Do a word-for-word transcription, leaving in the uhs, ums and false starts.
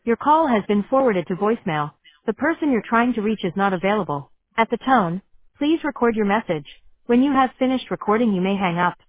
Your call has been forwarded to voicemail. The person you're trying to reach is not available. At the tone, please record your message. When you have finished recording, you may hang up.